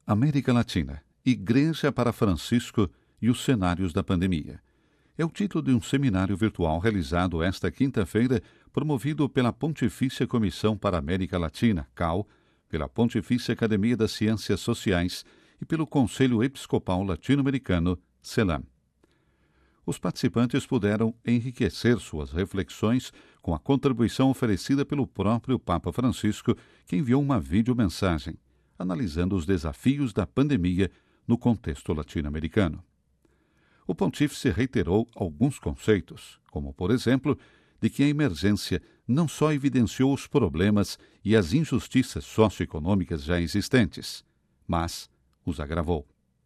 América Latina, Igreja para Francisco e os cenários da pandemia. É o título de um seminário virtual realizado esta quinta-feira, promovido pela Pontifícia Comissão para a América Latina, CAL, pela Pontifícia Academia das Ciências Sociais e pelo Conselho Episcopal Latino-Americano, CELAM. Os participantes puderam enriquecer suas reflexões com a contribuição oferecida pelo próprio Papa Francisco, que enviou uma videomensagem, analisando os desafios da pandemia no contexto latino-americano. O pontífice reiterou alguns conceitos, como, por exemplo, de que a emergência não só evidenciou os problemas e as injustiças socioeconômicas já existentes, mas os agravou.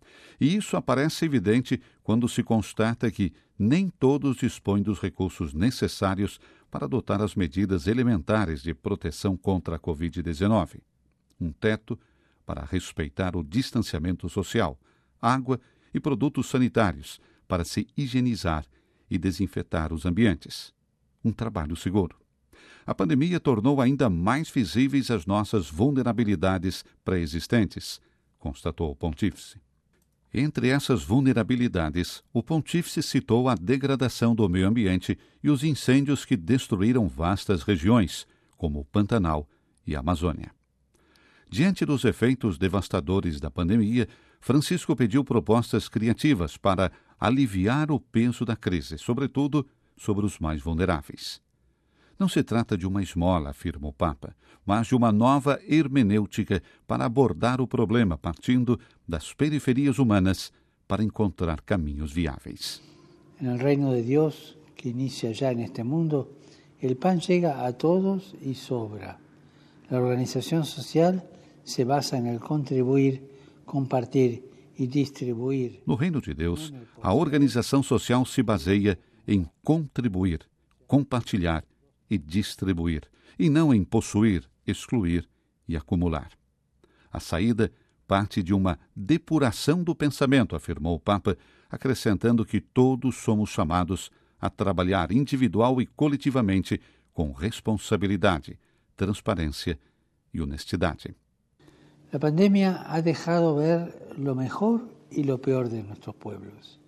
E isso aparece evidente quando se constata que nem todos dispõem dos recursos necessários para adotar as medidas elementares de proteção contra a Covid-19. Um teto para respeitar o distanciamento social, água e produtos sanitários para se higienizar e desinfetar os ambientes. Um trabalho seguro. A pandemia tornou ainda mais visíveis as nossas vulnerabilidades pré-existentes, constatou o pontífice. Entre essas vulnerabilidades, o pontífice citou a degradação do meio ambiente e os incêndios que destruíram vastas regiões, como o Pantanal e a Amazônia. Diante dos efeitos devastadores da pandemia, Francisco pediu propostas criativas para aliviar o peso da crise, sobretudo sobre os mais vulneráveis. Não se trata de uma esmola, afirma o Papa, mas de uma nova hermenêutica para abordar o problema partindo das periferias humanas para encontrar caminhos viáveis. No reino de Deus, que inicia já neste mundo, o pão chega a todos e sobra. A organização social se basa no contribuir, compartilhar e distribuir. No reino de Deus, a organização social se baseia em contribuir, compartilhar e distribuir, e não em possuir, excluir e acumular. A saída parte de uma depuração do pensamento, afirmou o Papa, acrescentando que todos somos chamados a trabalhar individual e coletivamente com responsabilidade, transparência e honestidade. A pandemia ha dejado ver lo mejor y lo peor de nuestros pueblos,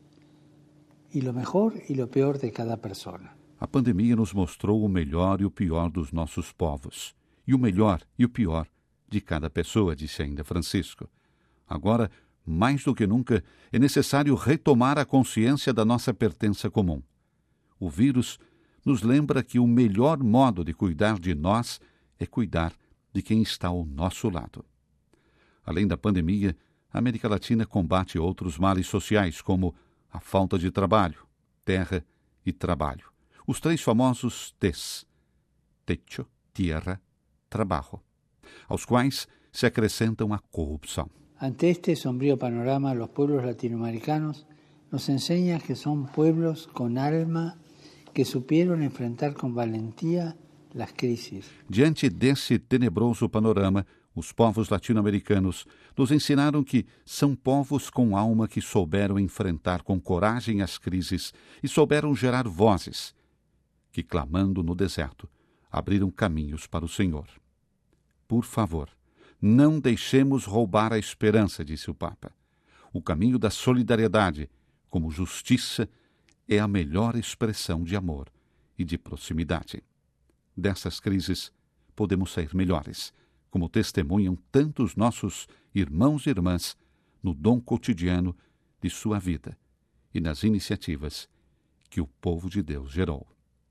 y lo mejor y lo peor de cada persona. A pandemia nos mostrou o melhor e o pior dos nossos povos, e o melhor e o pior de cada pessoa, disse ainda Francisco. Agora, mais do que nunca, é necessário retomar a consciência da nossa pertença comum. O vírus nos lembra que o melhor modo de cuidar de nós é cuidar de quem está ao nosso lado. Além da pandemia, a América Latina combate outros males sociais, como a falta de trabalho, terra e trabalho. Os três famosos T's, techo, tierra, trabajo, aos quais se acrescentam a corrupção. Ante este sombrío panorama, los pueblos latinoamericanos nos enseñan que son pueblos con alma que supieron enfrentar con valentía las crisis. Diante desse tenebroso panorama, os povos latino-americanos nos ensinaram que são povos com alma que souberam enfrentar com coragem as crises e souberam gerar vozes que, clamando no deserto, abriram caminhos para o Senhor. Por favor, não deixemos roubar a esperança, disse o Papa. O caminho da solidariedade, como justiça, é a melhor expressão de amor e de proximidade. Dessas crises, podemos sair melhores, como testemunham tantos nossos irmãos e irmãs no dom cotidiano de sua vida e nas iniciativas que o povo de Deus gerou.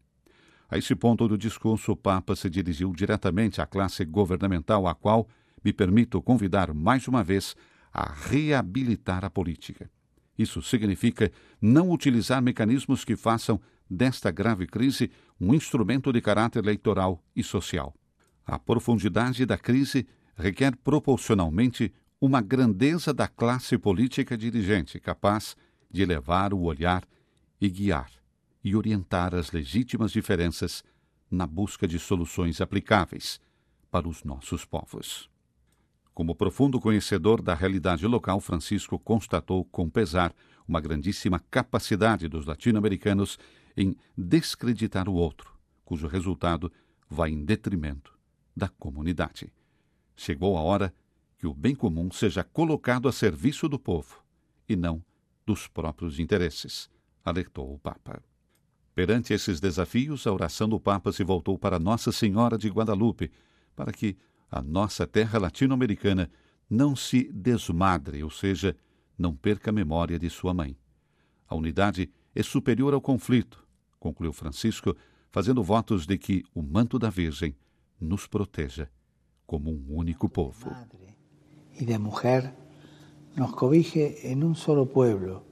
A esse ponto do discurso, o Papa se dirigiu diretamente à classe governamental, a qual me permito convidar mais uma vez a reabilitar a política. Isso significa não utilizar mecanismos que façam desta grave crise um instrumento de caráter eleitoral e social. A profundidade da crise requer proporcionalmente uma grandeza da classe política dirigente capaz de elevar o olhar e guiar e orientar as legítimas diferenças na busca de soluções aplicáveis para os nossos povos. Como profundo conhecedor da realidade local, Francisco constatou com pesar uma grandíssima capacidade dos latino-americanos em descreditar o outro, cujo resultado vai em detrimento da comunidade. Chegou a hora que o bem comum seja colocado a serviço do povo e não dos próprios interesses, alertou o Papa. Perante esses desafios, a oração do Papa se voltou para Nossa Senhora de Guadalupe, para que a nossa terra latino-americana não se desmadre, ou seja, não perca a memória de sua mãe. A unidade é superior ao conflito, concluiu Francisco, fazendo votos de que o manto da Virgem nos proteja como um único povo. E de mulher nos cobije em um solo pueblo,